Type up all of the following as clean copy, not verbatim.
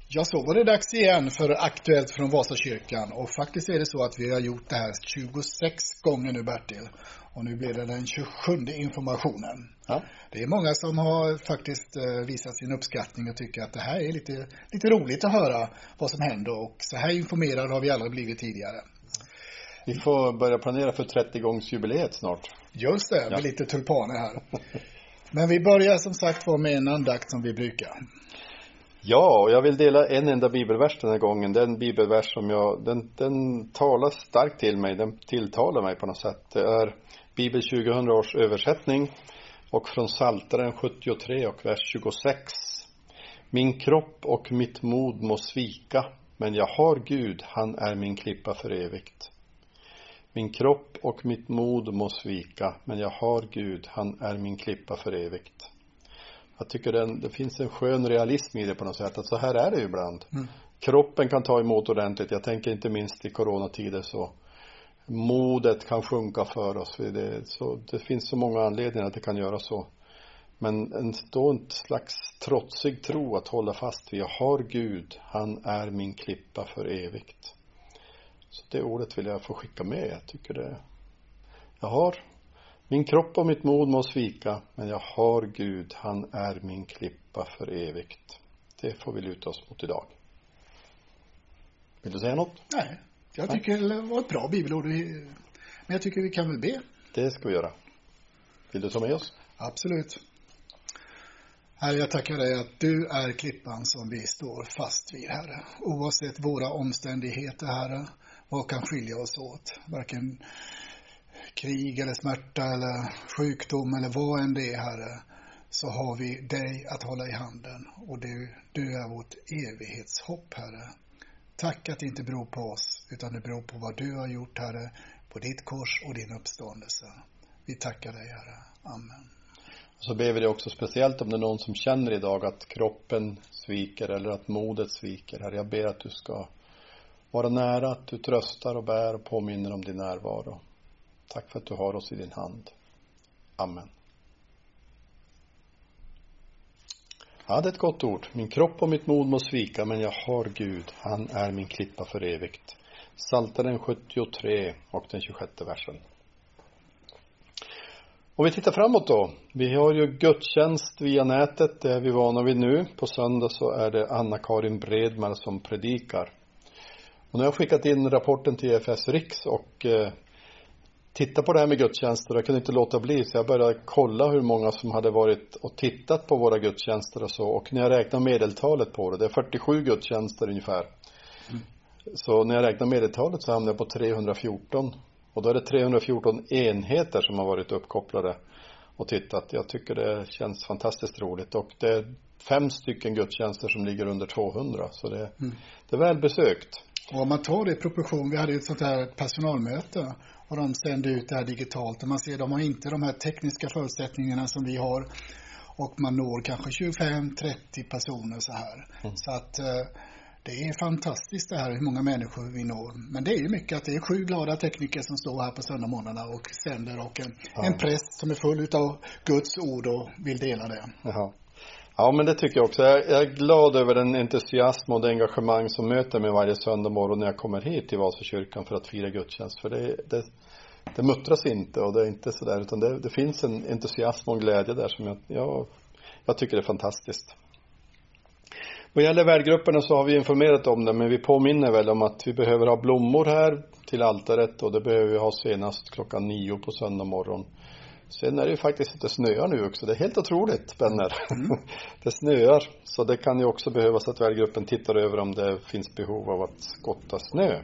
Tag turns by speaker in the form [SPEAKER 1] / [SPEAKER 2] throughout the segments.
[SPEAKER 1] Ja, så var det dags igen för Aktuellt från Vasakyrkan. Och faktiskt är det så att vi har gjort det här 26 gånger nu, Bertil. Och nu blir det den 27:e informationen.
[SPEAKER 2] Ja.
[SPEAKER 1] Det är många som har faktiskt visat sin uppskattning och tycker att det här är lite roligt att höra vad som händer. Och så här informerade har vi aldrig blivit tidigare.
[SPEAKER 2] Vi får börja planera för 30-gångsjubileet snart.
[SPEAKER 1] Just det, med lite tulpaner här. Men vi börjar som sagt med en andakt som vi brukar.
[SPEAKER 2] Ja, och jag vill dela en enda bibelvers den här gången. Den bibelvers som den talar starkt till mig. Den tilltalar mig på något sätt. Det är Bibel 2000 års översättning. Och från Psaltaren 73 och vers 26. Min kropp och mitt mod må svika. Men jag har Gud, han är min klippa för evigt. Min kropp och mitt mod må svika. Men jag har Gud, han är min klippa för evigt. Jag tycker det finns en skön realism i det på något sätt. Att så här är det ju ibland. Kroppen kan ta emot ordentligt. Jag tänker inte minst i coronatider så. Modet kan sjunka för oss. Det finns så många anledningar att det kan göra så. Men en slags trotsig tro att hålla fast vid. Jag har Gud. Han är min klippa för evigt. Så det ordet vill jag få skicka med. Jag tycker det. Jag har min kropp och mitt mod må svika, men jag har Gud, han är min klippa för evigt. Det får vi luta oss mot idag. Vill du säga något?
[SPEAKER 1] Nej, jag tycker det var ett bra bibelord. Men jag tycker vi kan väl be.
[SPEAKER 2] Det ska vi göra. Vill du ta med oss?
[SPEAKER 1] Absolut. Herre, jag tackar dig att du är klippan som vi står fast vid, Herre. Oavsett våra omständigheter, Herre, vad kan skilja oss åt? Varken krig eller smärta eller sjukdom eller vad än det är, Herre, så har vi dig att hålla i handen. Och du är vårt evighetshopp, Herre. Tack att det inte beror på oss, utan det beror på vad du har gjort, Herre, på ditt kors och din uppståndelse. Vi tackar dig, Herre. Amen.
[SPEAKER 2] Så ber vi det också speciellt om det är någon som känner idag att kroppen sviker eller att modet sviker. Herre, jag ber att du ska vara nära, att du tröstar och bär och påminner om din närvaro. Tack för att du har oss i din hand. Amen. Ja, det är ett gott ord. Min kropp och mitt mod må svika, men jag har Gud. Han är min klippa för evigt. Psaltaren 73 och den 26 versen. Och vi tittar framåt då. Vi har ju gudstjänst via nätet. Det är vi vana vid nu. På söndag så är det Anna-Karin Bredmar som predikar. Och nu har jag skickat in rapporten till EFS Riks och titta på det här med gudstjänster. Jag kunde inte låta bli, så jag började kolla hur många som hade varit och tittat på våra gudstjänster och så. Och när jag räknar medeltalet på det är 47 gudstjänster ungefär. Så när jag räknar medeltalet så hamnar jag på 314. Och då är det 314 enheter som har varit uppkopplade och tittat. Jag tycker det känns fantastiskt roligt. Och det är 5 stycken gudstjänster som ligger under 200. Så det är väl besökt.
[SPEAKER 1] Och om man tar det i proportion, vi hade ett sånt här personalmöte och de sände ut det här digitalt. Och man ser, de har inte de här tekniska förutsättningarna som vi har. Och man når kanske 25-30 personer så här. Så att det är fantastiskt det här hur många människor vi når. Men det är ju mycket att det är 7 glada tekniker som står här på söndagsmorgnarna och sänder. Och en präst som är full av Guds ord och vill dela det.
[SPEAKER 2] Jaha. Ja, men det tycker jag också. Jag är glad över den entusiasm och det engagemang som möter mig varje söndag morgon när jag kommer hit till Vasakyrkan för att fira gudstjänst. För det muttras inte och det är inte sådär, utan det finns en entusiasm och glädje där som jag tycker är fantastiskt. Vad gäller värdgrupperna så har vi informerat om det, men vi påminner väl om att vi behöver ha blommor här till altaret och det behöver vi ha senast 9 på söndag morgon. Sen är det ju faktiskt att det snöar nu också. Det är helt otroligt, Benner. Det snöar. Så det kan ju också behövas att värdgruppen tittar över om det finns behov av att skotta snö.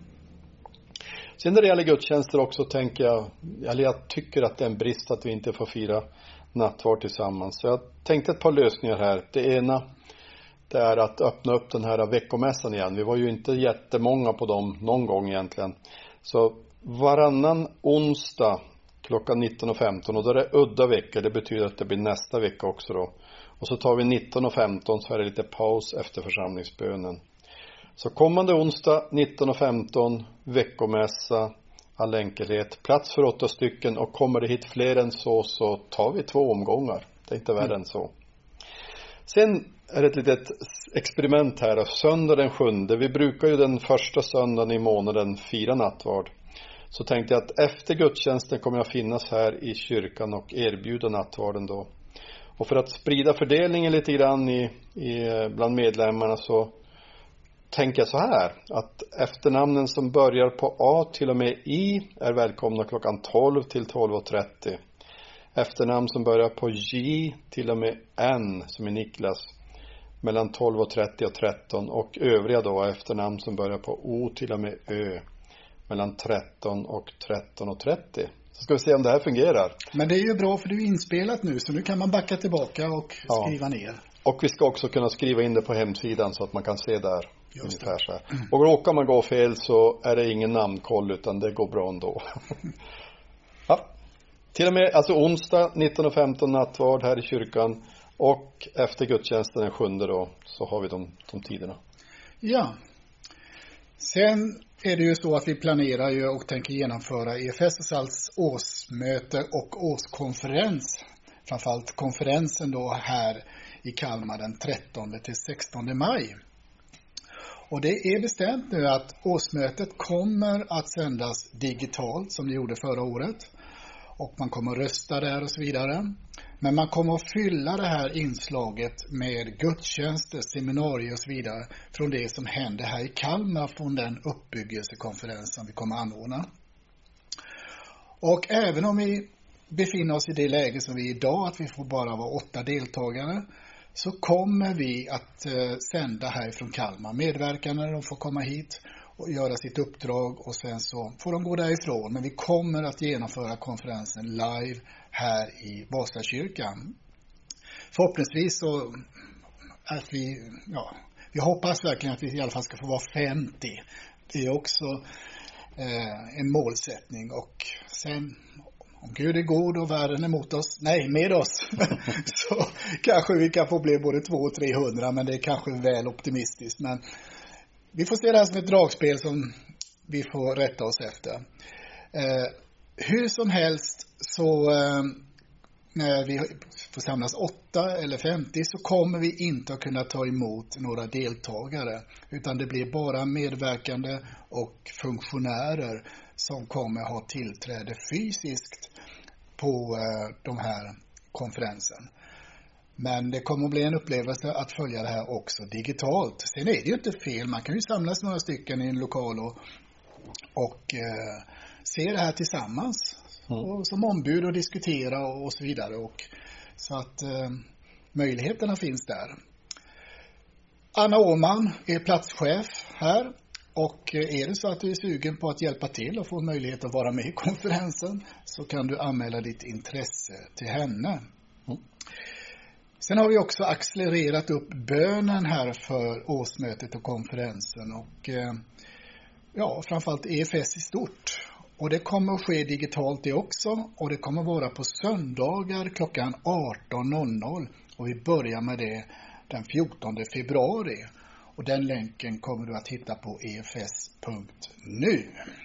[SPEAKER 2] Sen när det gäller gudstjänster också jag tycker att det är en brist att vi inte får fira nattvard tillsammans. Så jag tänkte ett par lösningar här. Det ena, det är att öppna upp den här veckomässan igen. Vi var ju inte jättemånga på dem någon gång egentligen. Så varannan onsdag klockan 19.15 och då är det udda veckor. Det betyder att det blir nästa vecka också då. Och så tar vi 19.15 så är det lite paus efter församlingsbönen. Så kommande onsdag 19.15 veckomässa, all enkelhet, plats för 8 stycken och kommer det hit fler än så tar vi 2 omgångar. Det är inte värre än så. Sen är ett litet experiment här då. Söndag den 7. Vi brukar ju den första söndagen i månaden fira nattvard. Så tänkte jag att efter gudstjänsten kommer jag finnas här i kyrkan och erbjuda nattvarden då. Och för att sprida fördelningen lite grann bland medlemmarna så tänker jag så här. Att efternamnen som börjar på A till och med I är välkomna klockan 12 till 12:30. Efternamn som börjar på J till och med N som är Niklas mellan 12:30 och 13. Och övriga då efternamn som börjar på O till och med Ö mellan 13 och 13:30. Så ska vi se om det här fungerar.
[SPEAKER 1] Men det är ju bra för det är inspelat nu så nu kan man backa tillbaka och skriva ner.
[SPEAKER 2] Och vi ska också kunna skriva in det på hemsidan så att man kan se där. Ungefär så här. Och råkar man gå fel så är det ingen namnkoll utan det går bra ändå. Ja. Till och med alltså onsdag 19:15 nattvard här i kyrkan. Och efter gudstjänsten den 7 då så har vi de tiderna.
[SPEAKER 1] Ja. Sen är det ju så att vi planerar ju och tänker genomföra EFS årsmöte och årskonferens. Framförallt konferensen då här i Kalmar den 13 till 16 maj. Och det är bestämt nu att årsmötet kommer att sändas digitalt som det gjorde förra året. Och man kommer att rösta där och så vidare. Men man kommer att fylla det här inslaget med gudstjänster, seminarier och så vidare från det som händer här i Kalmar från den uppbyggelsekonferens som vi kommer att anordna. Och även om vi befinner oss i det läge som vi är idag, att vi får bara vara 8 deltagare, så kommer vi att sända härifrån Kalmar. Medverkande de får komma hit och göra sitt uppdrag och sen så får de gå därifrån. Men vi kommer att genomföra konferensen live här i Vasakyrkan. Förhoppningsvis så att vi hoppas verkligen att vi i alla fall ska få vara 50. Det är också en målsättning och sen om Gud är god och världen är med oss så kanske vi kan få bli både 200 och 300 men det är kanske väl optimistiskt. Men vi får se det här som ett dragspel som vi får rätta oss efter. Hur som helst så när vi får samlas 8 eller 50 så kommer vi inte att kunna ta emot några deltagare. Utan det blir bara medverkande och funktionärer som kommer ha tillträde fysiskt på de här konferensen. Men det kommer att bli en upplevelse att följa det här också digitalt. Sen är det ju inte fel, man kan ju samlas några stycken i en lokal och se det här tillsammans. Och som ombud och diskutera och så vidare. Och, så att möjligheterna finns där. Anna Åman är platschef här. Och är det så att du är sugen på att hjälpa till och få möjlighet att vara med i konferensen så kan du anmäla ditt intresse till henne. Sen har vi också accelererat upp bönen här för årsmötet och konferensen och framförallt EFS i stort. Och det kommer att ske digitalt det också och det kommer att vara på söndagar klockan 18:00 och vi börjar med det den 14 februari. Och den länken kommer du att hitta på efs.nu.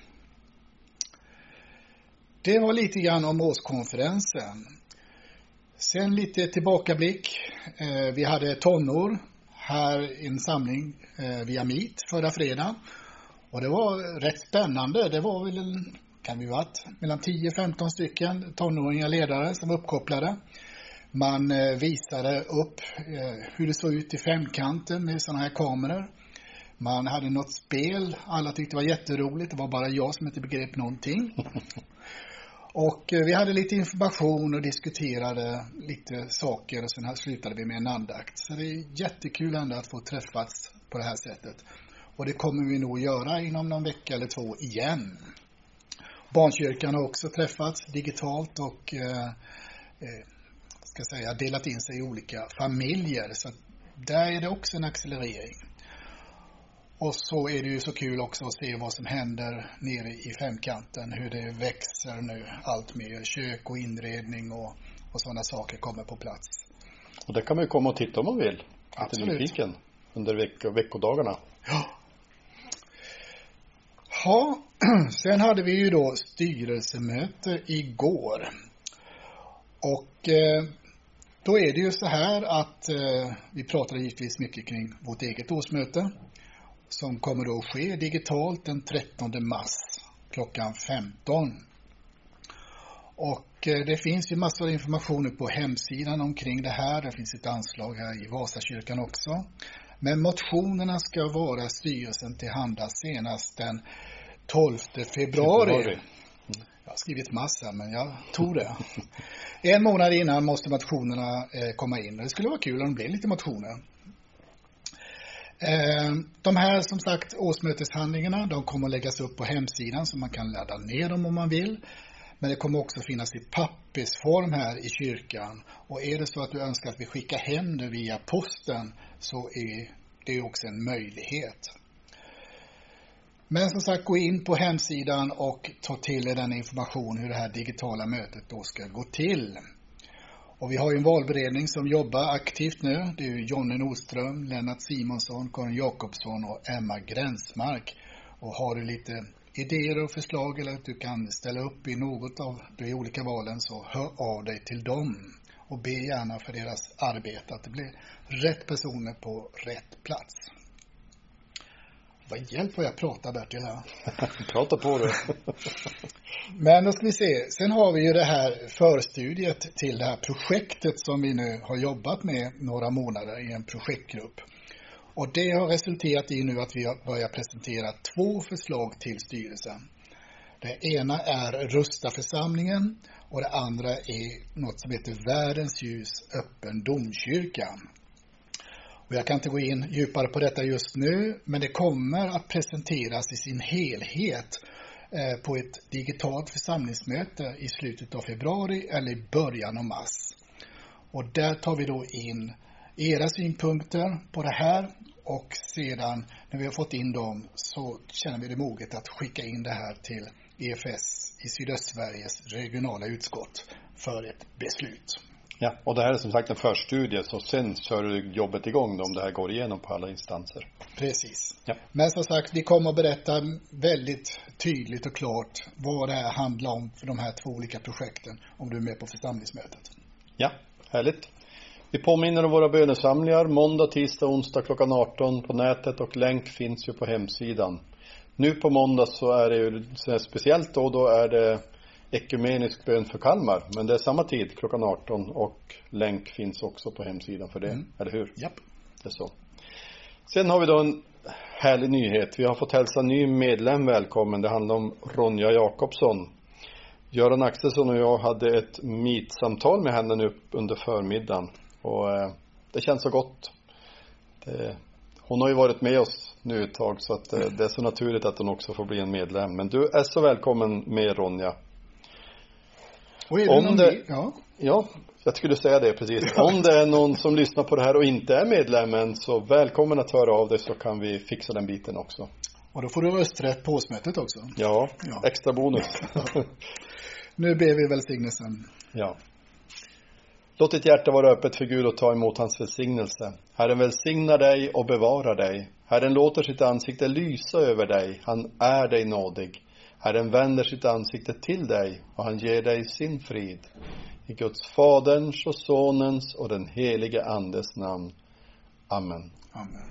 [SPEAKER 1] Det var lite grann om årskonferensen. Sen lite tillbakablick. Vi hade tonår här i en samling via Meet förra fredag. Och det var rätt spännande. Det var väl, mellan 10-15 stycken tonåringar ledare som var uppkopplade. Man visade upp hur det såg ut i femkanten med sådana här kameror. Man hade något spel. Alla tyckte det var jätteroligt. Det var bara jag som inte begrep någonting. Och vi hade lite information och diskuterade lite saker. Och sen slutade vi med en andakt. Så det är jättekul ändå att få träffas på det här sättet. Och det kommer vi nog göra inom någon vecka eller 2 igen. Barnkyrkan har också träffats digitalt och delat in sig i olika familjer. Så där är det också en accelerering. Och så är det ju så kul också att se vad som händer nere i femkanten. Hur det växer nu allt mer. Kök och inredning och sådana saker kommer på plats.
[SPEAKER 2] Och det kan man ju komma och titta om man vill.
[SPEAKER 1] Absolut.
[SPEAKER 2] Nyfiken under veckodagarna.
[SPEAKER 1] Ja, sen hade vi ju då styrelsemöte igår. Och Då är det ju så här att vi pratar givetvis mycket kring vårt eget årsmöte som kommer då ske digitalt den 13 mars klockan 15. Och det finns ju massor av information på hemsidan omkring det här. Det finns ett anslag här i Vasakyrkan också. Men motionerna ska vara styrelsen till handa senast den 12 februari. Jag har skrivit massa, men jag tog det. En månad innan måste motionerna komma in. Det skulle vara kul om det blir lite motioner. De här som sagt årsmöteshandlingarna, de kommer att läggas upp på hemsidan så man kan ladda ner dem om man vill. Men det kommer också finnas i pappersform här i kyrkan. Och är det så att du önskar att vi skickar hem det via posten så är det också en möjlighet. Men som sagt, gå in på hemsidan och ta till er den information hur det här digitala mötet då ska gå till. Och vi har ju en valberedning som jobbar aktivt nu. Det är ju Jonny Nordström, Lennart Simonsson, Karin Jakobsson och Emma Gränsmark. Och har du lite idéer och förslag eller att du kan ställa upp i något av de olika valen så hör av dig till dem. Och be gärna för deras arbete att det blir rätt personer på rätt plats. Vad hjälp vad jag pratar, Bertil här.
[SPEAKER 2] Prata på det.
[SPEAKER 1] Men då ska vi se. Sen har vi ju det här förstudiet till det här projektet som vi nu har jobbat med några månader i en projektgrupp. Och det har resulterat i nu att vi har börjat presentera 2 förslag till styrelsen. Det ena är Rusta församlingen och det andra är något som heter Världens ljus öppen domkyrka. Och jag kan inte gå in djupare på detta just nu, men det kommer att presenteras i sin helhet på ett digitalt församlingsmöte i slutet av februari eller i början av mars. Och där tar vi då in era synpunkter på det här och sedan när vi har fått in dem så känner vi det moget att skicka in det här till EFS i Sydöstsveriges regionala utskott för ett beslut.
[SPEAKER 2] Ja, och det här är som sagt en förstudie så sen kör du jobbet igång då, om det här går igenom på alla instanser.
[SPEAKER 1] Precis.
[SPEAKER 2] Ja.
[SPEAKER 1] Men som sagt, vi kommer att berätta väldigt tydligt och klart vad det här handlar om för de här 2 olika projekten om du är med på församlingsmötet.
[SPEAKER 2] Ja, härligt. Vi påminner om våra bönesamlingar måndag, tisdag, onsdag klockan 18 på nätet och länk finns ju på hemsidan. Nu på måndag så är det ju speciellt då är det ekumenisk bön för Kalmar. Men det är samma tid klockan 18 och länk finns också på hemsidan för det, eller hur?
[SPEAKER 1] Japp.
[SPEAKER 2] Det är så. Sen har vi då en härlig nyhet. Vi har fått hälsa ny medlem välkommen. Det handlar om Ronja Jakobsson. Göran Axelsson och jag hade ett meet-samtal med henne nu under förmiddagen. Och det känns så gott. Hon har ju varit med oss nu ett tag så att det är så naturligt att hon också får bli en medlem. Men du är så välkommen med, Ronja.
[SPEAKER 1] Och är det
[SPEAKER 2] ja, jag skulle säga det precis. Om det är någon som lyssnar på det här och inte är medlemmen så välkommen att höra av dig så kan vi fixa den biten också.
[SPEAKER 1] Och då får du rösträtt på årsmötet också.
[SPEAKER 2] Ja, extra bonus.
[SPEAKER 1] Nu ber vi välsignelsen.
[SPEAKER 2] Ja. Låt ditt hjärta vara öppet för Gud och ta emot hans välsignelse. Herren välsignar dig och bevarar dig. Herren låter sitt ansikte lysa över dig. Han är dig nådig. Herren vänder sitt ansikte till dig och han ger dig sin frid. I Guds faderns och sonens och den helige andes namn. Amen.
[SPEAKER 1] Amen.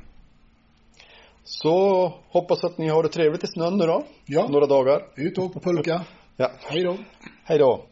[SPEAKER 2] Så hoppas att ni har det trevligt i snön nu då.
[SPEAKER 1] Ja.
[SPEAKER 2] Några dagar.
[SPEAKER 1] Ut och pulka.
[SPEAKER 2] Ja.
[SPEAKER 1] Hej då.
[SPEAKER 2] Hej då.